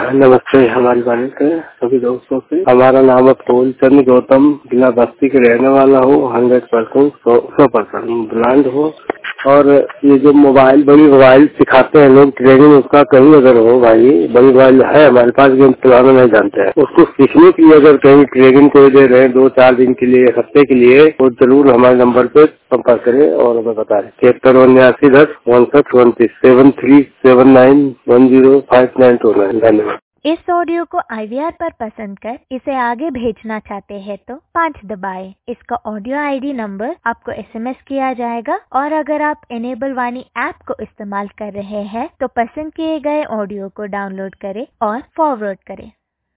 नमस्ते। हमारी बात है सभी दोस्तों से। हमारा नाम है फूलचंद गौतम, जिला बस्ती के रहने वाला हूँ। 100% 100% ब्रांड हो। और ये जो बड़ी मोबाइल सिखाते हैं लोग, ट्रेनिंग उसका कहीं अगर हो भाई, बड़ी मोबाइल है हमारे पास, जो हम चलाना नहीं जानते हैं, उसको सीखने के लिए अगर कहीं ट्रेनिंग कोई दे रहे हैं 2-4 दिन के लिए, हफ्ते के लिए, तो जरूर हमारे नंबर पे संपर्क करें और हमें बता दें। 73 73 धन्यवाद। इस ऑडियो को IVR पर पसंद कर इसे आगे भेजना चाहते हैं तो 5 दबाएं। इसका ऑडियो ID नंबर आपको SMS किया जाएगा। और अगर आप इनेबल वाणी ऐप को इस्तेमाल कर रहे हैं तो पसंद किए गए ऑडियो को डाउनलोड करें और फॉरवर्ड करें।